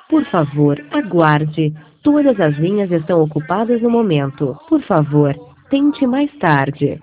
Por favor, aguarde. Todas as linhas estão ocupadas no momento. Por favor, tente mais tarde.